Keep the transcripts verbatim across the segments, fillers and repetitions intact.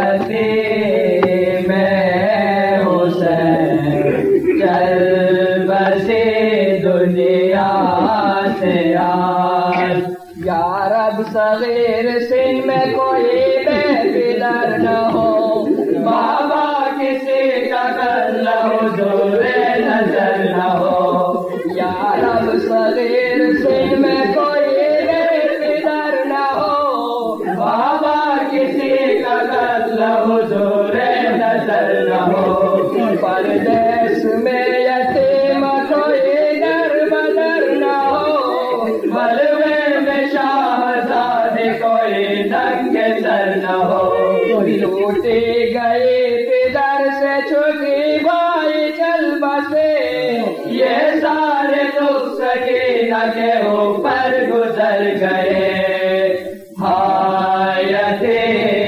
آیتی میں حسین چل بسی دنیا سے آج یا رب صغیر سن میں کوئی بے پدر نہ ہو بابا کسی کا قتل حضور نظر نہ ہو یا رب صغیر سن میں کوئی بے پدر نہ ہو بابا کسی کا قتل حضور نظر نہ ہو پردیس میں یتیم کوئی در بدر نہ ہو ملوے میں شاہزادی کوئی ننگ سر نہ ہو لوٹی گئی پدر سے چھٹی بھائی چل بسے یہ سارے دکھ سکینہ کے اوپر گزر گئے حیاتی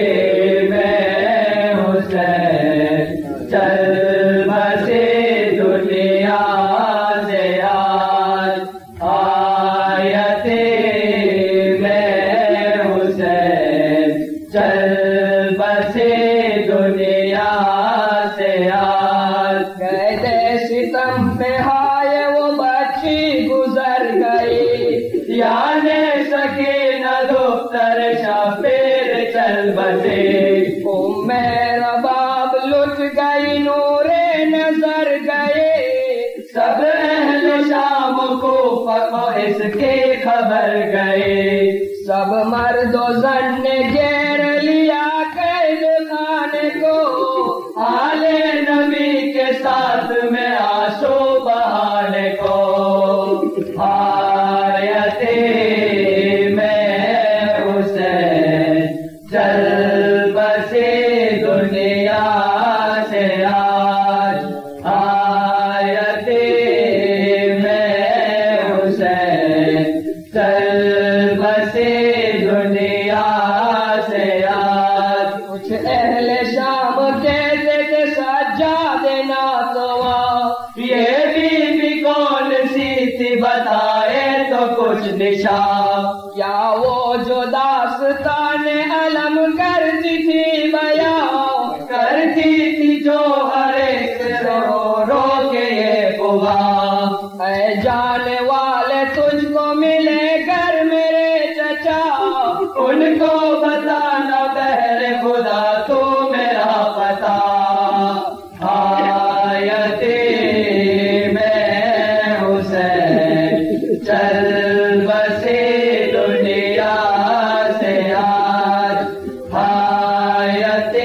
میں حسین چل بسی دنیا سے آج حیاتی میں حسین چل بسی دنیا سے آج قید ستم پہ ہائے وہ بچی گزر گئی یعنی سکینہ دختر شفیر چل بسی ام رباب لٹ گئی نور نظر گئے سب اہل شام کو فقہ اس کی خبر گئے سب مرد و زن نے گھیر لیا قید خانے کو آل نبی کے ساتھ میں آنسو بہانے کو حیاتی میں حسین چل بسی دنیا سے آج حیاتی میں حسین چل بسی دنیا سے آج کچھ اہل شام کہتے تھے سجاد ناتواں یہ بی بی کون سی تھی بتائے تو کچھ نشان یا وہ جو داستان علم کرتی تھی بیان کرتی تھی جو ہر ایک رو رو کے یہ گواہ اے جانے والے تجھ کو ملے گھر میرے چچا ان کو بتانا بہر خدا تو میرا پتا حیاتی میں حسین چل بسی دنیا سے آج حیاتی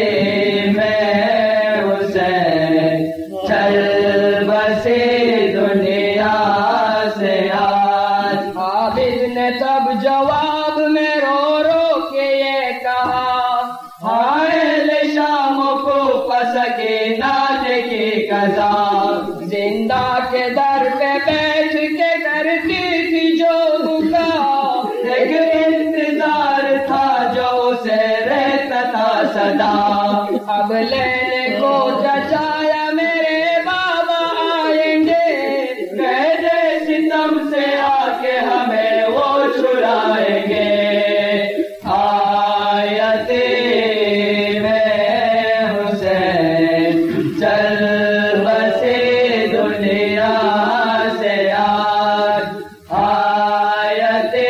میں حسین چل بسی دنیا سے آج عابد نے تب جواب میں رو رو کے یہ کہا حائل شام کو پسکینہ کی قضا زندہ کے در پہ بیٹھ کے کرتی تھی جو بکا ایک انتظار تھا جو اسے رہتا تھا صدا اب لینے کو چچایا میرے بابا آئیں گے قید ستم سے آ کے ہمیں وہ چھڑائیں گے حیاتی میں حسین چل بسی دنیا سے آج حیاتی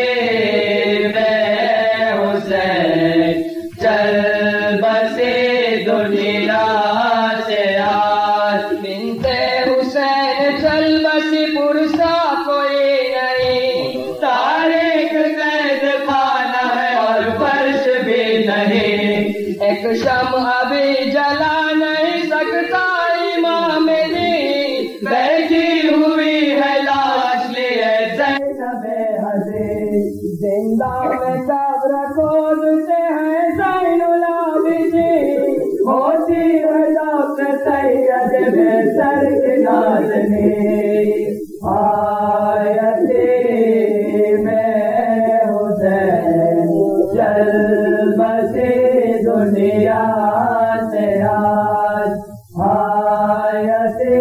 میں حسین چل بسی دنیا سے آج بنت حسین چل بسی پرسا کوئی نہیں تاریخ قید خانہ ہے اور فرش بھی نہیں ایک شمع ابھی جلا نہیں سکتا امام دی بیٹھی ہوئی ہے لاش لیے زینب حسین زندہ میں قبر کھودتے ہیں زین العابدین ہوتی ہے ذات سید میں سر کے نازنین حیاتی میں حسین چل بسی دنیا سے آج حیاتی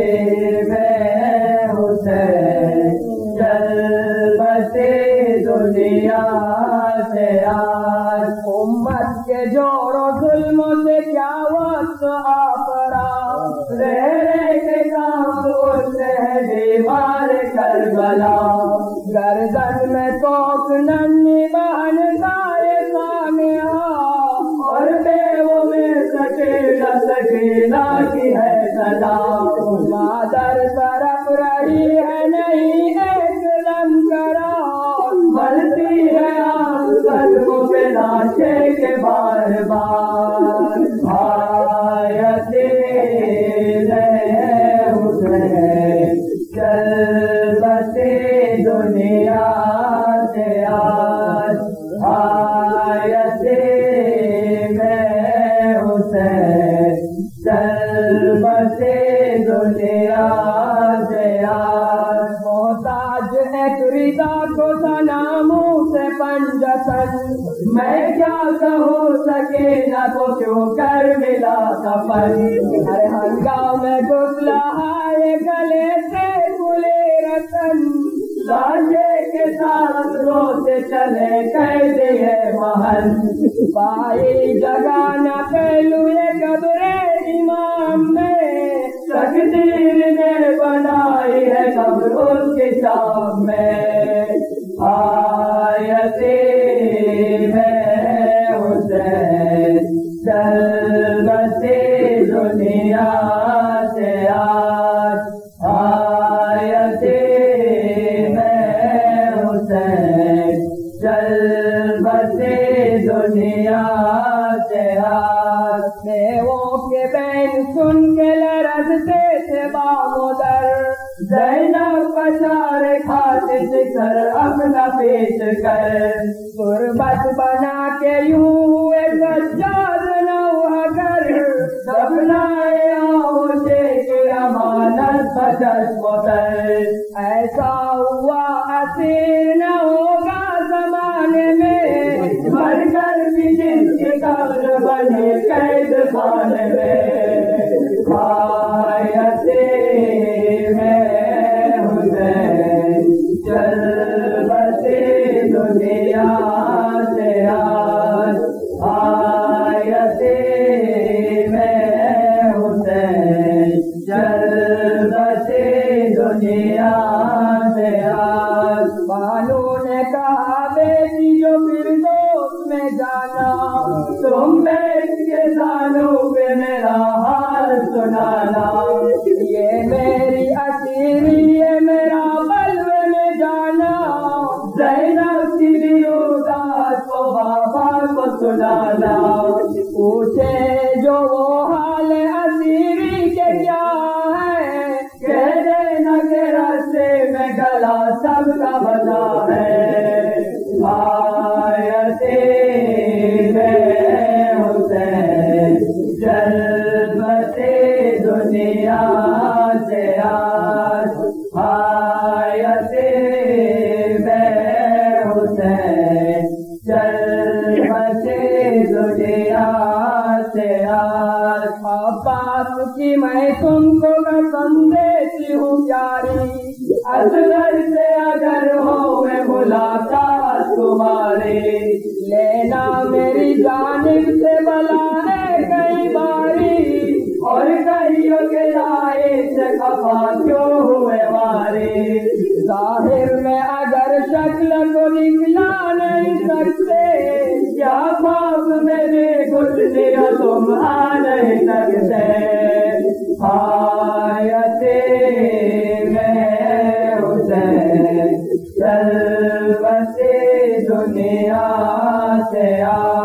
میں حسین چل بسی دنیا سے آج امت ہنس کے جوڑو ظلم سے کیا وقت آفرا رہ رہ کے کام اٹھتے ہیں دیوار کربلا گردن میں توک ننھی بہن گائے سامیا اور بیووں میں سکینہ سکینہ کی ہے صدا مادر طرف رہی ہے نہیں ایک دم کرا بلتی ہے آنکھ قدموں پہ ناچے کے بار بار آیتے میں حسین چل بسے دنیا سے آج آیتے میں حسین چل بسے دنیا سے آج محتاج ایک رضا کو سناموں سے پنجتن میں کیا کہوں سکینہ کو کیوں کر ملا سفر ہر ہنگام میں گسلہ آئے گلے سے کھلے رتن سانجے کے ساتھ روتے چلے قید ہے محل پائی جگہ نہ پہلو قبر امام میں تقدیر نے بنائی ہے قبر اس کی شام میں آیتے میں حسین چل بسے دنیا سے آج آیتے میں حسین چل بسے دنیا سے آج دیووں کے بین سن کے لرزتے تھے بامودر زینب بشار خاطر کر اپنا پیش کر قربت بنا کے یوں ہوئے سجاد نوحہ کر دفنائے آہوشے کے امانت بچت متر ایسا ہوا اسیر نہ ہوگا زمانے میں مر کر بھی جس کی قبر بنے قید خانے میں آیتے میں حسین چل بسے دنیا سے آج آیتے میں حسین چل بسے دنیا سے آج بانو نے کہا بیٹی جو پھر دوست میں جانا تم بیٹھ کے سانوں پہ میرا حال سنانا یہ میری اسیری ہے میرا بلوے میں جانا زینب کی بھی اداس کو بابا کو سنانا پوچھے جو وہ حال اسیری کے کیا ہے کہہ دینا کہ راستے میں گلا سب کا بتا ہے آیتے میں حسین چل بسے دنیا سے آج آیتے میں حسین چل بسے دنیا سے آج عباس کی میں تم کو قسم دیتی ہوں پیاری اصغر سے اگر ہو میں ملاقات تمہاری لینا میری جانب سے بلا ہے کئی باری اور کئیوں کے لائے سے خفا کیوں ہوئے مارے ظاہر میں اگر شکل کو نکلا نہیں سکتے کیا خواب میرے گھٹنے تم آ نہیں سکتے آیتے میں حسین چل بسے دنیا سے آ